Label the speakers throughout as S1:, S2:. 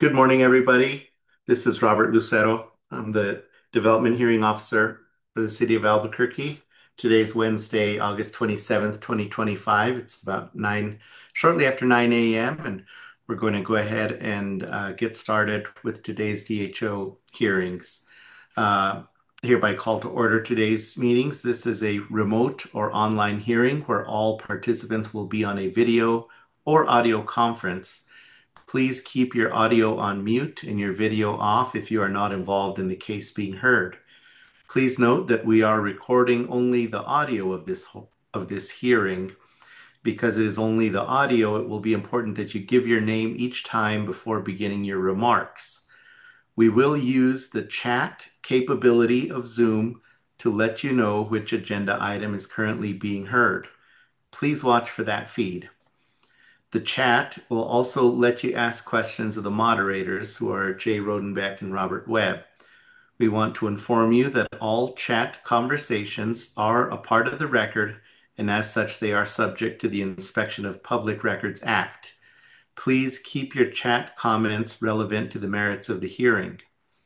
S1: Good morning, everybody. This is Robert Lucero. I'm the Development Hearing Officer for the City of Albuquerque. Today's Wednesday, August 27th, 2025. It's about shortly after 9 a.m., and we're going to go ahead and get started with today's DHO hearings. Uh, Hereby call to order today's meetings. This is a remote or online hearing where all participants will be on a video or audio conference. Please keep your audio on mute and your video off if you are not involved in the case being heard. Please note that we are recording only the audio of this hearing. Because it is only the audio, it will be important that you give your name each time before beginning your remarks. We will use the chat capability of Zoom to let you know which agenda item is currently being heard. Please watch for that feed. The chat will also let you ask questions of the moderators, who are Jay Rodenbeck and Robert Webb. We want to inform you that all chat conversations are a part of the record, and as such, they are subject to the Inspection of Public Records Act. Please keep your chat comments relevant to the merits of the hearing.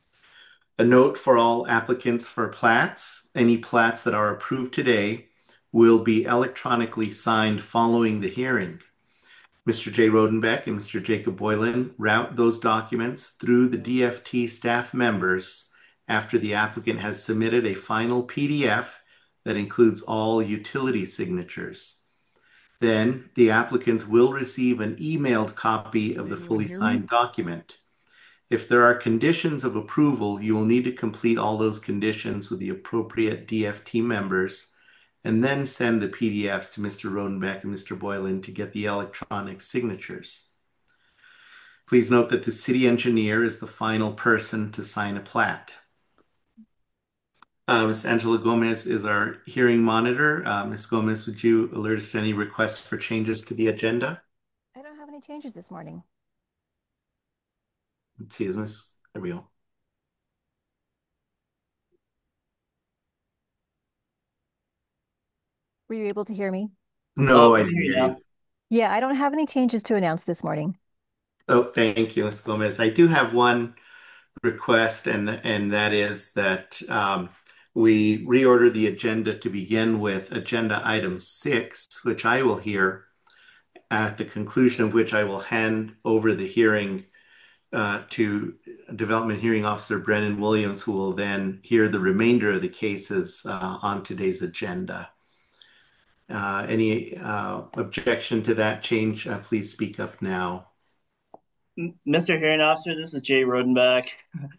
S1: A note for all applicants for plats: any plats that are approved today will be electronically signed following the hearing. Mr. Jay Rodenbeck and Mr. Jacob Boylan route those documents through the DFT staff members after the applicant has submitted a final PDF that includes all utility signatures. Then the applicants will receive an emailed copy of the fully signed document. If there are conditions of approval, you will need to complete all those conditions with the appropriate DFT members and then send the PDFs to Mr. Rodenbeck and Mr. Boylan to get the electronic signatures. Please note that the city engineer is the final person to sign a plat. Ms. Angela Gomez is our hearing monitor. Ms. Gomez, would you alert us to any requests for changes to the agenda?
S2: I don't have any changes this morning.
S1: Let's see, there we go.
S2: Were you able to hear me?
S1: No, I
S3: I can
S1: didn't
S3: hear you
S1: hear you.
S3: now.
S2: Yeah, I don't have any changes to announce this morning.
S1: Oh, thank you, Ms. Gomez. I do have one request, and that is that we reorder the agenda to begin with agenda item 6, which I will hear, at the conclusion of which I will hand over the hearing to Development Hearing Officer Brennan Williams, who will then hear the remainder of the cases on today's agenda. Any objection to that change? Please speak up now.
S3: Mr. Hearing Officer, this is Jay Rodenbach.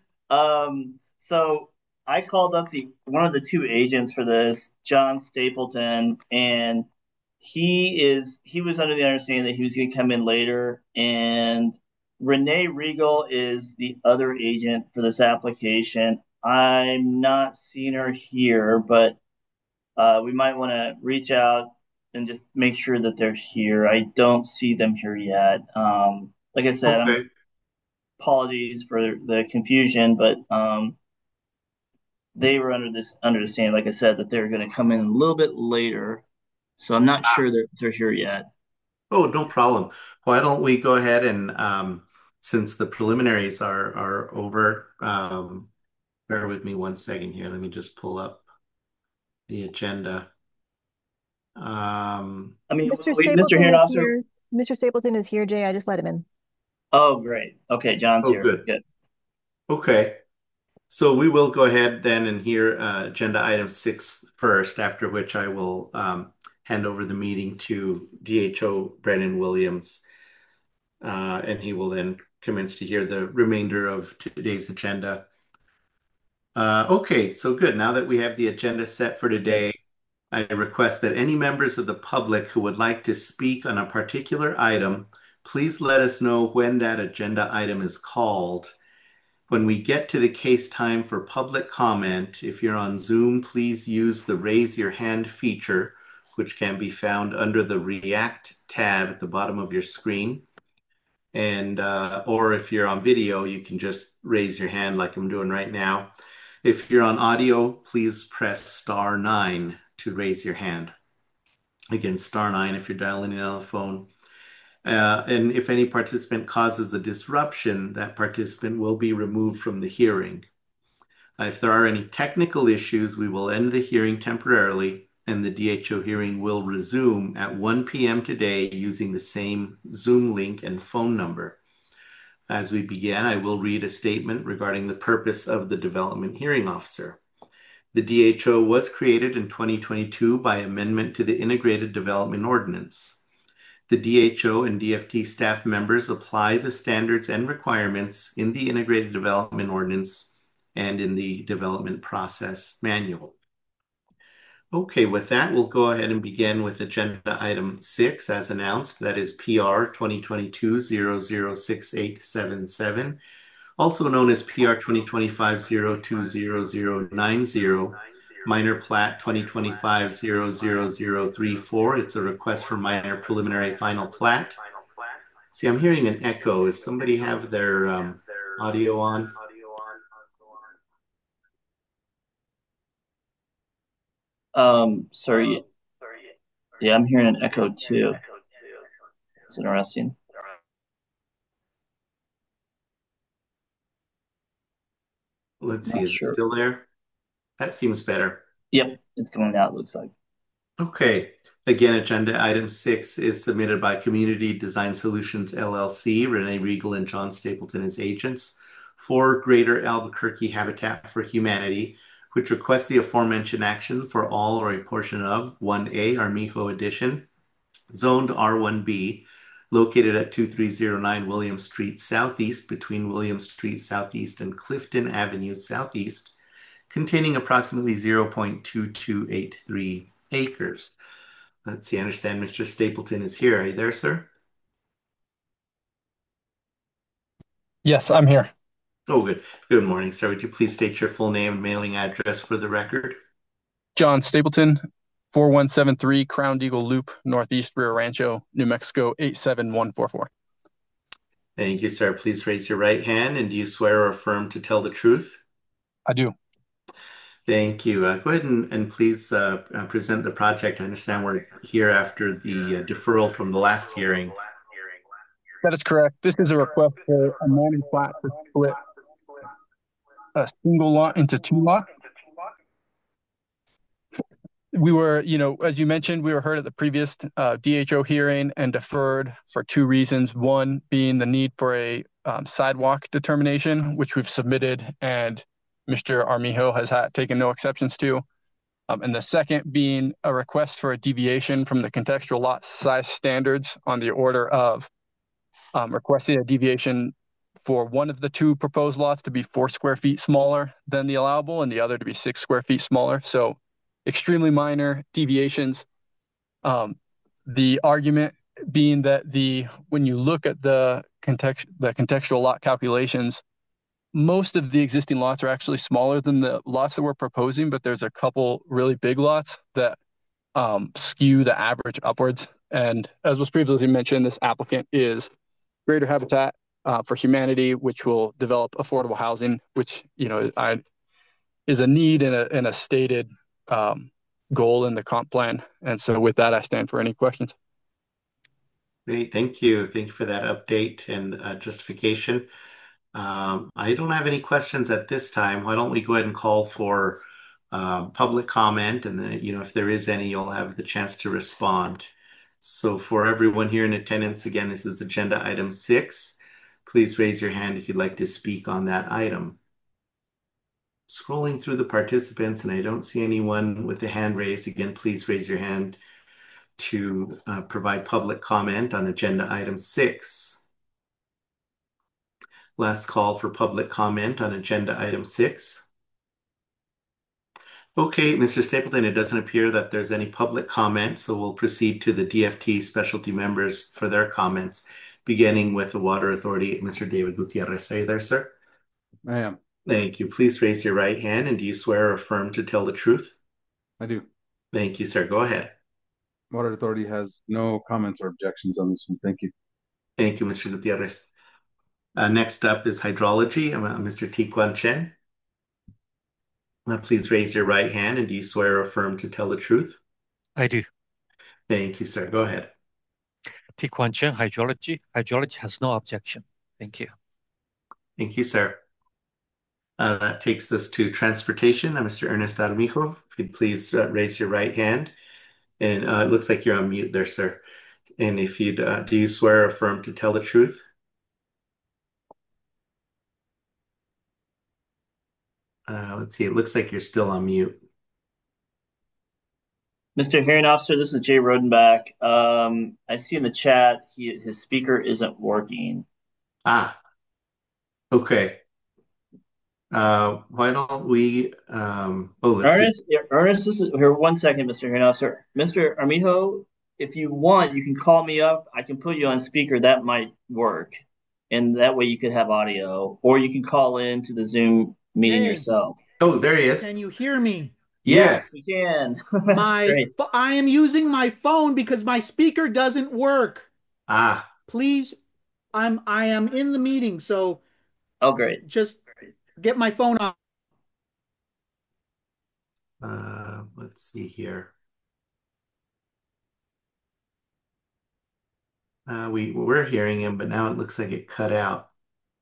S3: So I called up the one of the two agents for this, John Stapleton, and he was under the understanding that he was going to come in later, and Renee Regal is the other agent for this application. I'm not seeing her here, but we might want to reach out and just make sure that they're here. I don't see them here yet. Like I said, I'm
S1: Okay.
S3: apologies for the confusion, but they were under this understanding, like I said, that they're going to come in a little bit later. So I'm not sure they're here yet.
S1: Oh, no problem. Why don't we go ahead and, since the preliminaries are over, bear with me one second here. Let me just pull up the agenda.
S3: I mean,
S2: Mr.
S3: Mr.
S2: Stapleton
S3: Hearing
S2: is
S3: Officer.
S2: here. Mr. Stapleton is here, Jay. I just let him in.
S3: Oh, great. Okay, John's
S1: Oh,
S3: here.
S1: good.
S3: Good.
S1: Okay. So we will go ahead then and hear agenda item 6 first, after which I will hand over the meeting to DHO Brennan Williams, and he will then commence to hear the remainder of today's agenda. Okay, so good. Now that we have the agenda set for today, I request that any members of the public who would like to speak on a particular item, please let us know when that agenda item is called. When we get to the case time for public comment, if you're on Zoom, please use the raise your hand feature, which can be found under the React tab at the bottom of your screen. And or if you're on video, you can just raise your hand like I'm doing right now. If you're on audio, please press *9 to raise your hand. Again, *9 if you're dialing in on the phone. And if any participant causes a disruption, that participant will be removed from the hearing. If there are any technical issues, we will end the hearing temporarily, and the DHO hearing will resume at 1 p.m. today using the same Zoom link and phone number. As we begin, I will read a statement regarding the purpose of the Development Hearing Officer. The DHO was created in 2022 by amendment to the Integrated Development Ordinance. The DHO and DFT staff members apply the standards and requirements in the Integrated Development Ordinance and in the Development Process Manual. Okay, with that, we'll go ahead and begin with agenda item 6 as announced. That is PR 2022-006877, also known as PR 2025-020090, minor plat 2025-00034. It's a request for minor preliminary final plat. See, I'm hearing an echo. Does somebody have their audio on?
S3: Sorry. Yeah, I'm hearing an echo too. It's interesting.
S1: Let's see,
S3: Not
S1: is it
S3: sure.
S1: still there? That seems better.
S3: Yep, it's going out, looks like.
S1: Okay. Again, agenda item 6 is submitted by Community Design Solutions LLC, Renee Regal and John Stapleton as agents, for Greater Albuquerque Habitat for Humanity, which requests the aforementioned action for all or a portion of 1A Armijo Edition, zoned R1B, located at 2309 William Street Southeast between William Street Southeast and Clifton Avenue Southeast, containing approximately 0.2283 acres. Let's see, I understand Mr. Stapleton is here. Are you there, sir?
S4: Yes, I'm here.
S1: Oh, good. Good morning, sir. Would you please state your full name and mailing address for the record?
S4: John Stapleton, 4173 Crown Eagle Loop, Northeast Rio Rancho, New Mexico, 87144.
S1: Thank you, sir. Please raise your right hand. And do you swear or affirm to tell the truth?
S4: I do.
S1: Thank you. Go ahead and please present the project. I understand we're here after the deferral from the last hearing.
S4: That is correct. This is a request for a minor plat to split a single lot into two lots. We were, as you mentioned, we were heard at the previous DHO hearing and deferred for two reasons. One being the need for a sidewalk determination, which we've submitted and Mr. Armijo has taken no exceptions to. And the second being a request for a deviation from the contextual lot size standards on the order of requesting a deviation for one of the two proposed lots to be 4 square feet smaller than the allowable and the other to be 6 square feet smaller. So extremely minor deviations. The argument being that when you look at the contextual lot calculations, most of the existing lots are actually smaller than the lots that we're proposing, but there's a couple really big lots that skew the average upwards. And as was previously mentioned, this applicant is Greater Habitat for Humanity, which will develop affordable housing, which is a need and a stated goal in the comp plan. And so with that, I stand for any questions.
S1: Great, thank you. Thank you for that update and justification. I don't have any questions at this time. Why don't we go ahead and call for public comment, and then, if there is any, you'll have the chance to respond. So for everyone here in attendance, again, this is agenda item 6. Please raise your hand if you'd like to speak on that item. Scrolling through the participants, and I don't see anyone with the hand raised. Again, please raise your hand to provide public comment on agenda item 6. Last call for public comment on agenda item 6. Okay, Mr. Stapleton, it doesn't appear that there's any public comment, so we'll proceed to the DFT specialty members for their comments, beginning with the Water Authority. Mr. David Gutierrez, are you there, sir?
S5: I am.
S1: Thank you. Please raise your right hand, and do you swear or affirm to tell the truth?
S5: I do.
S1: Thank you, sir. Go ahead.
S5: Water Authority has no comments or objections on this one. Thank you.
S1: Thank you, Mr. Gutierrez. Next up is Hydrology. Mr. Tiguan Chen. Please raise your right hand, and do you swear or affirm to tell the truth?
S6: I do.
S1: Thank you, sir. Go ahead.
S6: Tiquancha Hydrology. Hydrology has no objection. Thank you.
S1: Thank you, sir. That takes us to transportation. Mr. Ernest Armijo, if you'd please raise your right hand. And it looks like you're on mute there, sir. And if you'd, do you swear or affirm to tell the truth? Let's see, it looks like you're still on mute.
S3: Mr. Hearing Officer, this is Jay Rodenbach. I see in the chat his speaker isn't working.
S1: Ah, okay. Why don't we, let's see.
S3: Ernest, this is here. 1 second, Mr. Hearing Officer. Mr. Armijo, if you want, you can call me up. I can put you on speaker. That might work. And that way you could have audio, or you can call in to the Zoom meeting
S7: Hey.
S3: yourself.
S1: Oh, there he is.
S7: Can you hear me?
S1: Yes.
S3: we can.
S7: I am using my phone because my speaker doesn't work.
S1: Ah,
S7: Please, I am in the meeting, so
S3: Oh, great.
S7: just get my phone off.
S1: let's see here. We're hearing him, but now it looks like it cut out.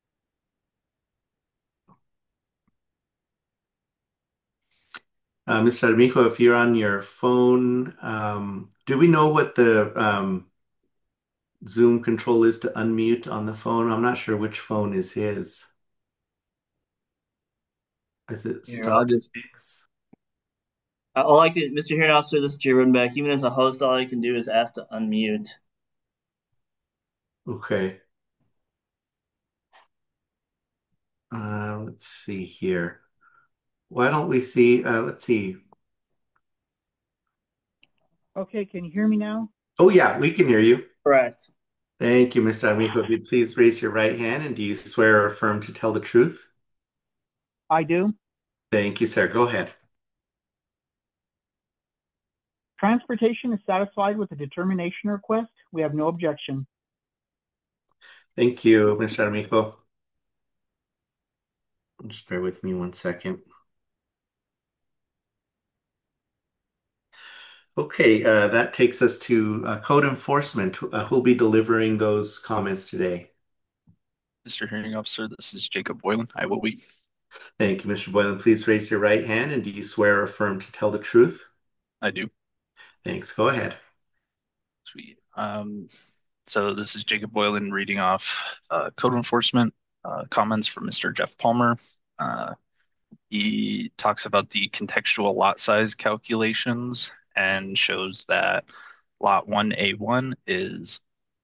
S1: Mr. Armijo, if you're on your phone, do we know what the Zoom control is to unmute on the phone? I'm not sure which phone is his. Is it
S3: Here, I'll
S1: stock?
S3: just- all I can, Mr. Hearing Officer, this is Jay Rodenbach. Even as a host, all I can do is ask to unmute.
S1: Okay. Let's see here. Why don't we see, let's see.
S7: Okay, can you hear me now?
S1: Oh yeah, we can hear you.
S3: Correct.
S1: Thank you, Mr. Amico. If you'd please raise your right hand, and do you swear or affirm to tell the truth?
S7: I do.
S1: Thank you, sir. Go ahead.
S7: Transportation is satisfied with the determination request. We have no objection.
S1: Thank you, Mr. Amico. Just bear with me 1 second. Okay, that takes us to code enforcement. Who'll be delivering those comments today?
S8: Mr. Hearing Officer, this is Jacob Boylan. I will be.
S1: Thank you, Mr. Boylan. Please raise your right hand, and do you swear or affirm to tell the truth?
S8: I do.
S1: Thanks. Go ahead.
S8: Sweet. So this is Jacob Boylan reading off code enforcement comments from Mr. Jeff Palmer. He talks about the contextual lot size calculations and shows that lot 1A1 is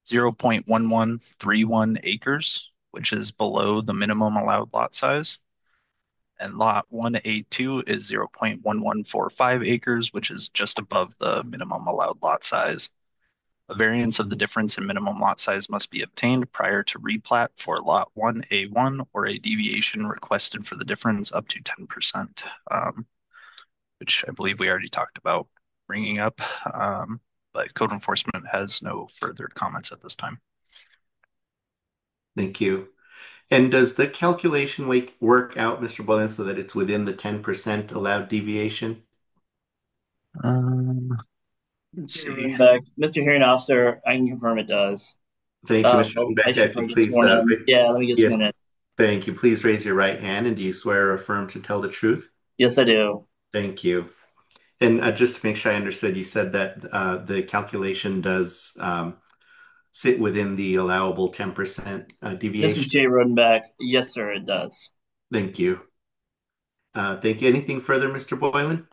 S8: 0.1131 acres, which is below the minimum allowed lot size. And lot 1A2 is 0.1145 acres, which is just above the minimum allowed lot size. A variance of the difference in minimum lot size must be obtained prior to replat for lot 1A1 or a deviation requested for the difference up to 10%, which I believe we already talked about bringing up, but code enforcement has no further comments at this time.
S1: Thank you. And does the calculation work out, Mr. Boylan, so that it's within the 10% allowed deviation?
S8: Let's see.
S3: Mr. Hearing Officer, I can confirm it does.
S1: Thank you, Mr. Rodenbach.
S3: I should
S1: If you
S3: probably get
S1: please,
S3: sworn in. Yeah, let me get
S1: yes.
S3: sworn in.
S1: Thank you. Please raise your right hand, and do you swear or affirm to tell the truth?
S3: Yes, I do.
S1: Thank you. And just to make sure I understood, you said that the calculation does sit within the allowable 10% deviation.
S3: This is Jay Rodenbach. Yes, sir, it does.
S1: Thank you. Thank you. Anything further, Mr. Boylan?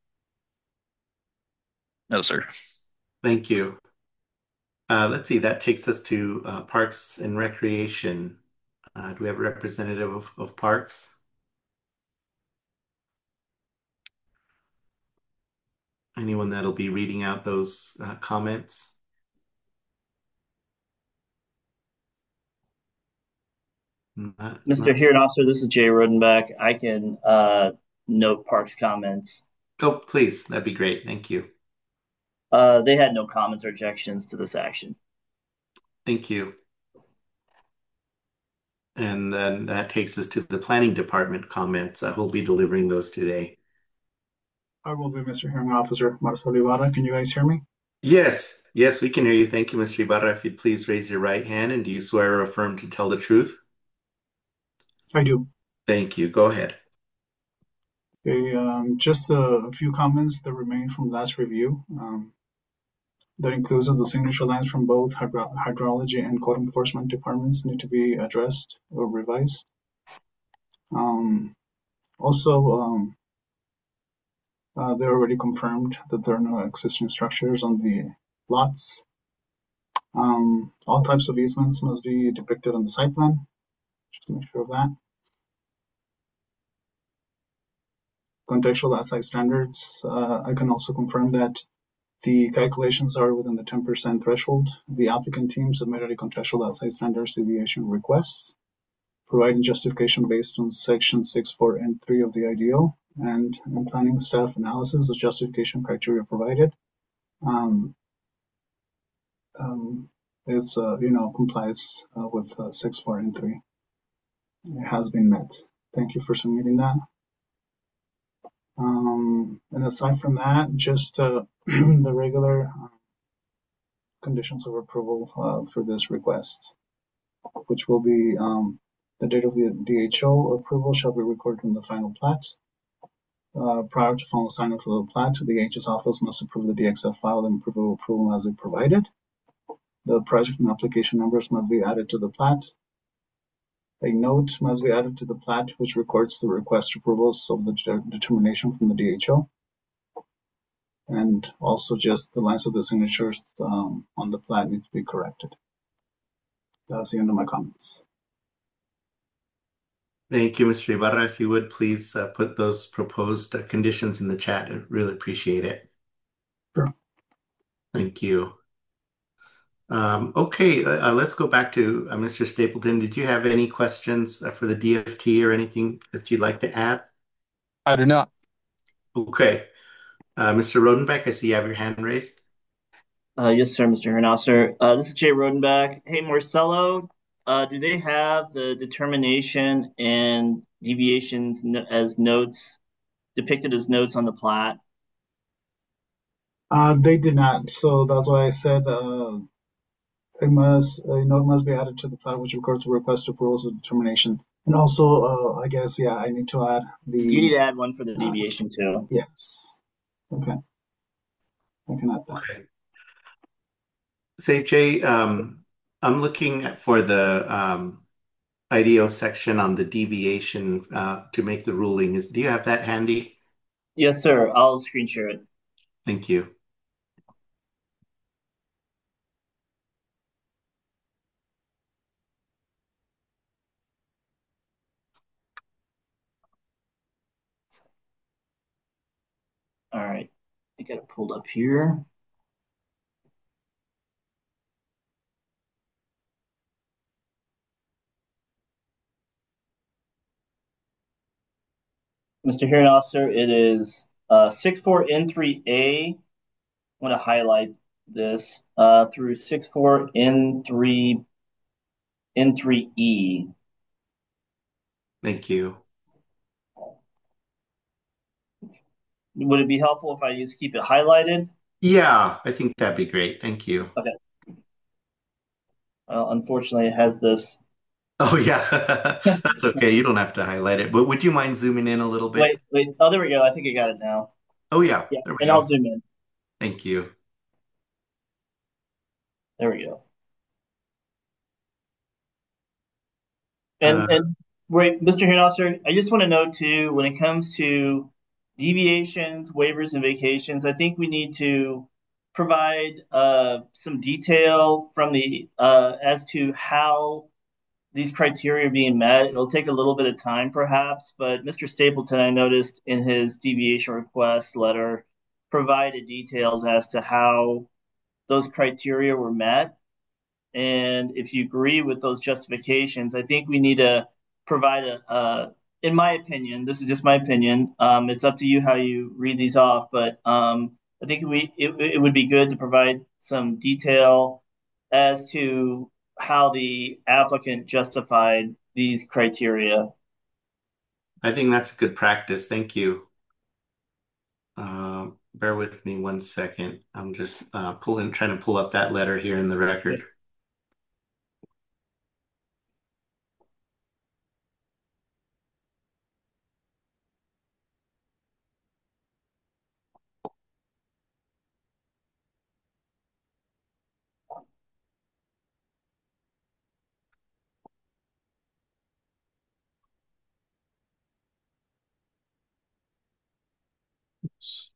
S8: No, sir.
S1: Thank you. Let's see, that takes us to Parks and Recreation. Do we have a representative of Parks? Anyone that'll be reading out those comments?
S3: Mr. Hearing Officer, this is Jay Rodenbach. I can note Parks' comments.
S1: Oh, please, that'd be great. Thank you.
S3: They had no comments or objections to this action.
S1: Thank you. And then that takes us to the Planning Department comments. Who'll be delivering those today?
S9: I will be, Mr. Hearing Officer Marcelo Ibarra. Can you guys hear me?
S1: Yes, Yes, we can hear you. Thank you, Mr. Ibarra. If you'd please raise your right hand, and do you swear or affirm to tell the truth?
S9: I do.
S1: Thank you. Go ahead.
S9: Okay, just a few comments that remain from last review. That includes the signature lines from both hydrology and code enforcement departments need to be addressed or revised. Also, they already confirmed that there are no existing structures on the lots. All types of easements must be depicted on the site plan, just to make sure of that. Contextual outside standards, I can also confirm that the calculations are within the 10% threshold. The applicant team submitted a contextual outside standards deviation request, providing justification based on section 6.4 and 3 of the IDO, and in planning staff analysis, the justification criteria provided complies with 6.4 and 3. It has been met. Thank you for submitting that. And aside from that, just the regular conditions of approval for this request, which will be the date of the DHO approval shall be recorded in the final plat. Prior to final sign-off of the plat, the AH's office must approve the DXF file and approval as it provided. The project and application numbers must be added to the plat. A note must be added to the plat which records the request approvals of the determination from the DHO. And also just the lines of the signatures on the plat need to be corrected. That's the end of my comments.
S1: Thank you, Mr. Ibarra. If you would please put those proposed conditions in the chat, I'd really appreciate it.
S9: Sure.
S1: Thank you. Okay, let's go back to Mr. Stapleton. Did you have any questions for the DFT or anything that you'd like to add?
S4: I do not.
S1: Okay. Mr. Rodenbeck, I see you have your hand raised.
S3: Yes, sir, Mr. Hernauser. This is Jay Rodenbeck. Hey, Marcelo, do they have the determination and deviations as notes, depicted as notes on the plat?
S9: They did not, so that's why I said a note must be added to the plat which records the request approvals of determination. And also, I guess, yeah, I need to add the...
S3: You need to add one for the deviation too.
S9: Yes. Okay. I can add that.
S1: Okay. Say, Jay, I'm looking for the IDO section on the deviation to make the ruling. Do you have that handy?
S3: Yes, sir. I'll screen share it.
S1: Thank you.
S3: All right. I got it pulled up here. Mr. Herrenhauser, it is 64N3A. I want to highlight this through 64N3E.
S1: Thank you.
S3: Would it be helpful if I just keep it highlighted?
S1: Yeah, I think that'd be great. Thank you.
S3: Okay. Well, unfortunately, it has this.
S1: Oh, yeah. That's okay. You don't have to highlight it. But would you mind zooming in a little bit?
S3: Wait. Oh, there we go. I think I got it now.
S1: Oh, yeah.
S3: Yeah,
S1: There we
S3: and
S1: go.
S3: I'll zoom in.
S1: Thank you.
S3: There we go. And wait, Mr. Hinoster, I just want to note too, when it comes to deviations, waivers, and vacations, I think we need to provide some detail from the as to how these criteria are being met. It'll take a little bit of time, perhaps, but Mr. Stapleton, I noticed in his deviation request letter, provided details as to how those criteria were met. And if you agree with those justifications, I think we need to provide in my opinion, this is just my opinion. It's up to you how you read these off, but I think it would be good to provide some detail as to how the applicant justified these criteria.
S1: I think that's a good practice. Thank you. bear with me 1 second. I'm just trying to pull up that letter here in the record. Oops.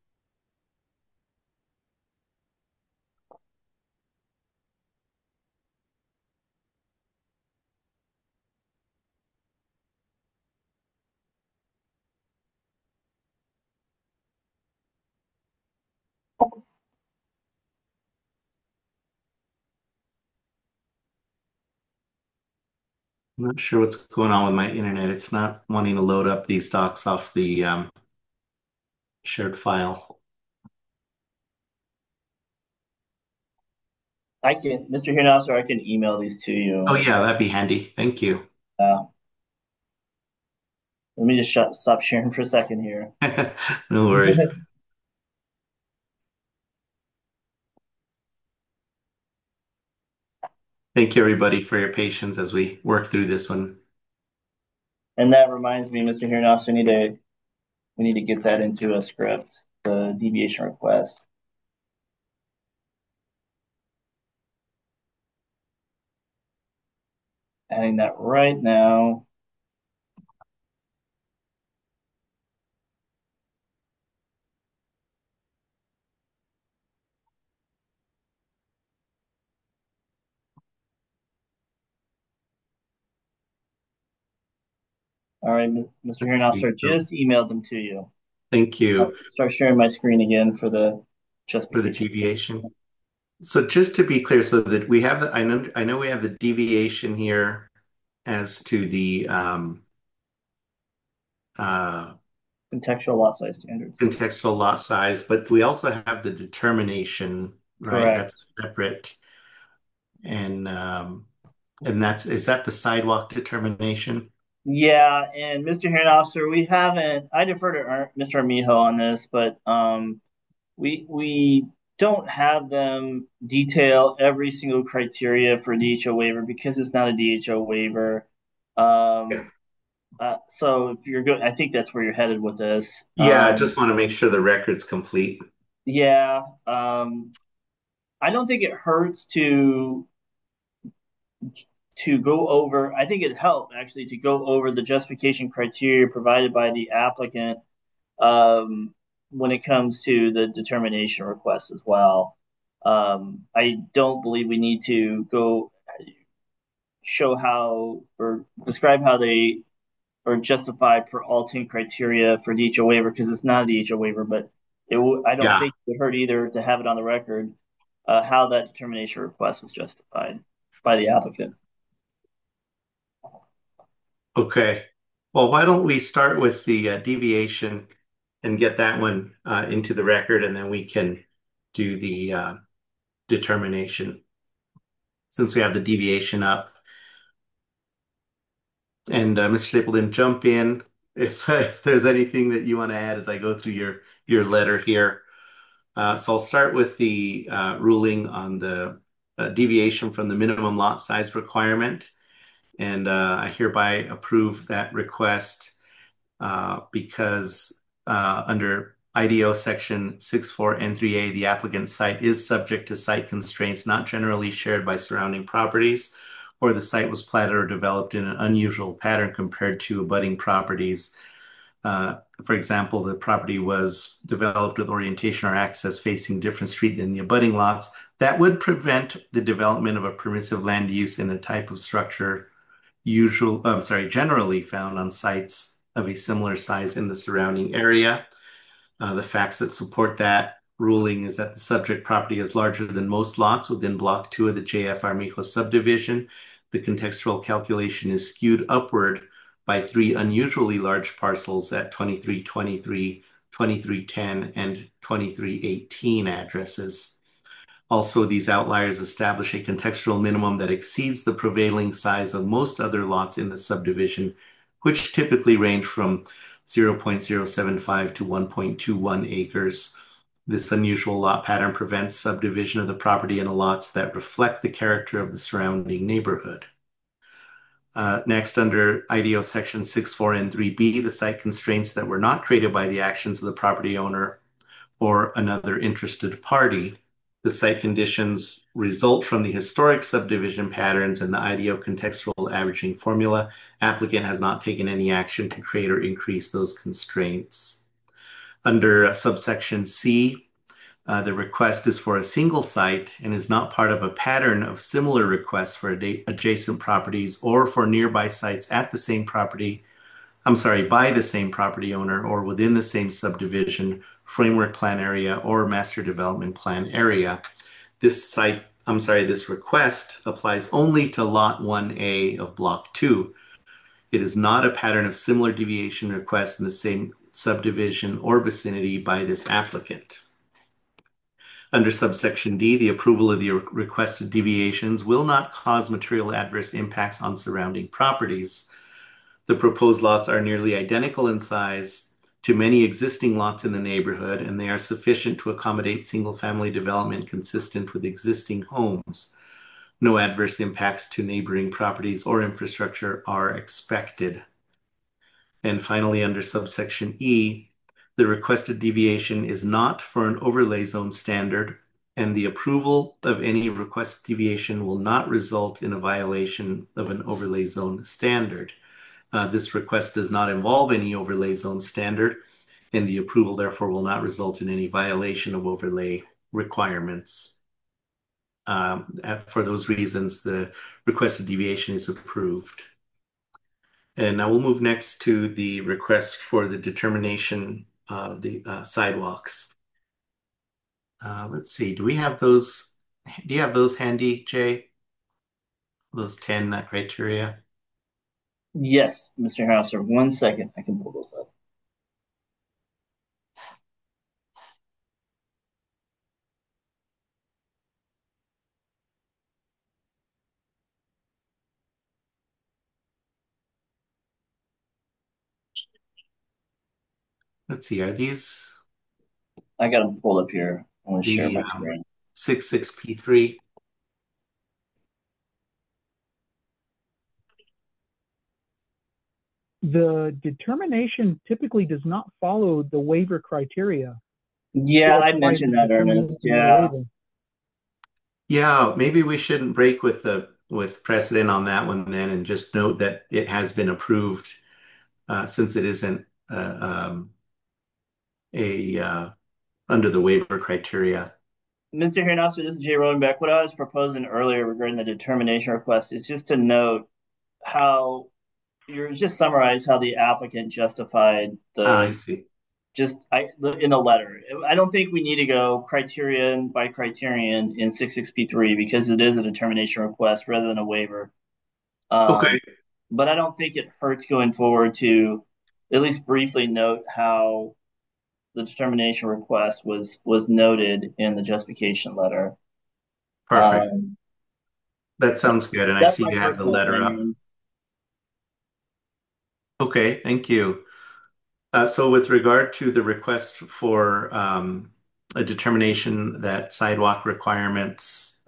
S1: I'm not sure what's going on with my internet. It's not wanting to load up these docs off the shared file.
S3: I can, Mr. Hirnausser, I can email these to you.
S1: Oh yeah, that'd be handy. Thank you.
S3: Let me just stop sharing for a second here.
S1: No worries. Thank you, everybody, for your patience as we work through this one.
S3: And that reminds me, Mr. Hirnausser, we need to get that into a script, the deviation request. Adding that right now. All right, Mr. Hirnausser, just emailed them to you.
S1: Thank you.
S3: I'll start sharing my screen again for the justification.
S1: Deviation. So just to be clear, so that we have the, I know we have the deviation here as to the
S3: contextual lot size standards.
S1: Contextual lot size, but we also have the determination, right?
S3: Correct.
S1: That's separate. And is that the sidewalk determination?
S3: Yeah, and Mr. Hirnausser, we haven't. I defer to Mr. Armijo on this, but we don't have them detail every single criteria for DHO waiver because it's not a DHO waiver. So if you're good, I think that's where you're headed with this.
S1: Yeah, I just want to make sure the record's complete.
S3: Yeah, I don't think it hurts to go over. I think it helped actually to go over the justification criteria provided by the applicant when it comes to the determination request as well. I don't believe we need to go show how or describe how they are justified for all 10 criteria for DHO waiver because it's not a DHO waiver, but I don't think it would hurt either to have it on the record how that determination request was justified by the applicant.
S1: Okay. Well, why don't we start with the deviation and get that one into the record, and then we can do the determination since we have the deviation up. And Mr. Stapleton, jump in if there's anything that you want to add as I go through your letter here. So I'll start with the ruling on the deviation from the minimum lot size requirement. And I hereby approve that request because under IDO section 64N3A, the applicant's site is subject to site constraints not generally shared by surrounding properties, or the site was platted or developed in an unusual pattern compared to abutting properties. For example, the property was developed with orientation or access facing different street than the abutting lots. That would prevent the development of a permissive land use in a type of structure generally found on sites of a similar size in the surrounding area. The facts that support that ruling is that the subject property is larger than most lots within Block 2 of the JF Armijo subdivision. The contextual calculation is skewed upward by 3 unusually large parcels at 2323, 2310, and 2318 addresses. Also, these outliers establish a contextual minimum that exceeds the prevailing size of most other lots in the subdivision, which typically range from 0.075 to 1.21 acres. This unusual lot pattern prevents subdivision of the property into lots that reflect the character of the surrounding neighborhood. Next, under IDO section 64N3B, the site constraints that were not created by the actions of the property owner or another interested party. The site conditions result from the historic subdivision patterns and the IDO contextual averaging formula. Applicant has not taken any action to create or increase those constraints. Under subsection C, the request is for a single site and is not part of a pattern of similar requests for adjacent properties or for nearby sites at the same property, by the same property owner or within the same subdivision, framework plan area, or master development plan area. This request applies only to Lot 1A of Block 2. It is not a pattern of similar deviation requests in the same subdivision or vicinity by this applicant. Under subsection D, the approval of the requested deviations will not cause material adverse impacts on surrounding properties. The proposed lots are nearly identical in size to many existing lots in the neighborhood, and they are sufficient to accommodate single-family development consistent with existing homes. No adverse impacts to neighboring properties or infrastructure are expected. And finally, under subsection E, the requested deviation is not for an overlay zone standard, and the approval of any requested deviation will not result in a violation of an overlay zone standard. This request does not involve any overlay zone standard, and the approval therefore will not result in any violation of overlay requirements. For those reasons, the requested deviation is approved. And now we'll move next to the request for the determination of the sidewalks. Let's see, do we have those? Do you have those handy, Jay? Those 10 criteria?
S3: Yes, Mr. Hauser. 1 second. I can pull those up.
S1: Let's see, are these?
S3: I got them pulled up here. I want to share my screen.
S1: 66P3.
S7: The determination typically does not follow the waiver criteria.
S3: Yeah, I mentioned that, Ernest. Yeah.
S1: Yeah, maybe we shouldn't break with precedent on that one then, and just note that it has been approved since it isn't under the waiver criteria.
S3: Mr. Hirnasu, this is Jay Rodenbeck. What I was proposing earlier regarding the determination request is just to note how you're just summarize how the applicant justified the.
S1: I see.
S3: In the letter. I don't think we need to go criterion by criterion in 66P3 because it is a determination request rather than a waiver.
S1: Okay.
S3: But I don't think it hurts going forward to at least briefly note how the determination request was noted in the justification letter.
S1: Perfect. That sounds good. And I see you have the letter up. Okay, thank you. So with regard to the request for a determination that sidewalk requirements,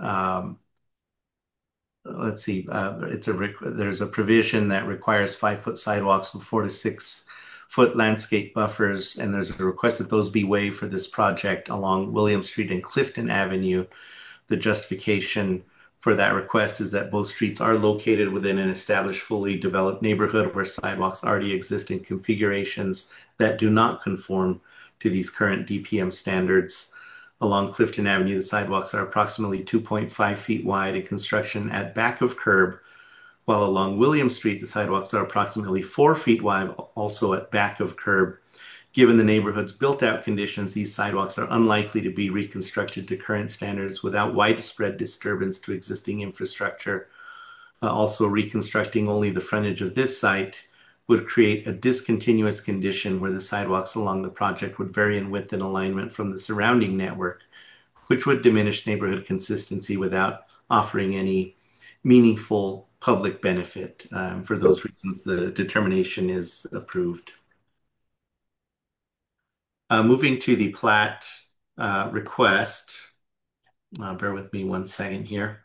S1: let's see, there's a provision that requires 5-foot sidewalks with 4 to 6 foot landscape buffers, and there's a request that those be waived for this project along William Street and Clifton Avenue. The justification for that request is that both streets are located within an established, fully developed neighborhood where sidewalks already exist in configurations that do not conform to these current DPM standards. Along Clifton Avenue, the sidewalks are approximately 2.5 feet wide and construction at back of curb, while along William Street, the sidewalks are approximately 4 feet wide, also at back of curb. Given the neighborhood's built-out conditions, these sidewalks are unlikely to be reconstructed to current standards without widespread disturbance to existing infrastructure. Also, reconstructing only the frontage of this site would create a discontinuous condition where the sidewalks along the project would vary in width and alignment from the surrounding network, which would diminish neighborhood consistency without offering any meaningful public benefit. For those reasons, the determination is approved. Moving to the plat request. Bear with me 1 second here.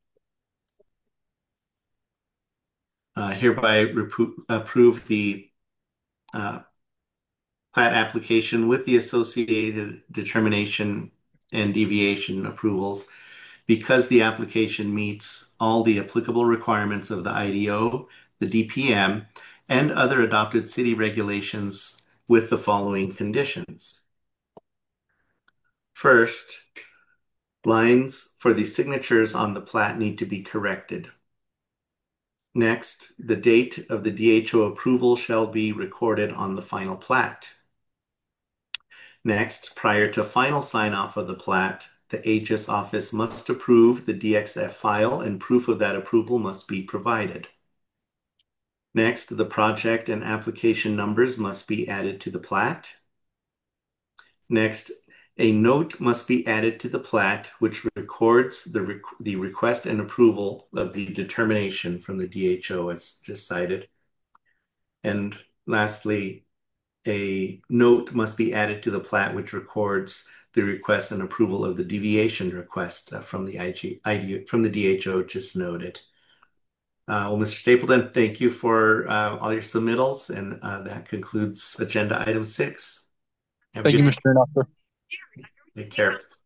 S1: Hereby approve the plat application with the associated determination and deviation approvals because the application meets all the applicable requirements of the IDO, the DPM, and other adopted city regulations with the following conditions. First, lines for the signatures on the plat need to be corrected. Next, the date of the DHO approval shall be recorded on the final plat. Next, prior to final sign-off of the plat, the AGIS office must approve the DXF file and proof of that approval must be provided. Next, the project and application numbers must be added to the plat. Next, a note must be added to the plat which records the request and approval of the determination from the DHO as just cited. And lastly, a note must be added to the plat which records the request and approval of the deviation request from the DHO just noted. Well, Mr. Stapleton, thank you for all your submittals, and that concludes agenda item 6.
S4: Thank you, Mr. Knopfer.
S1: Take care.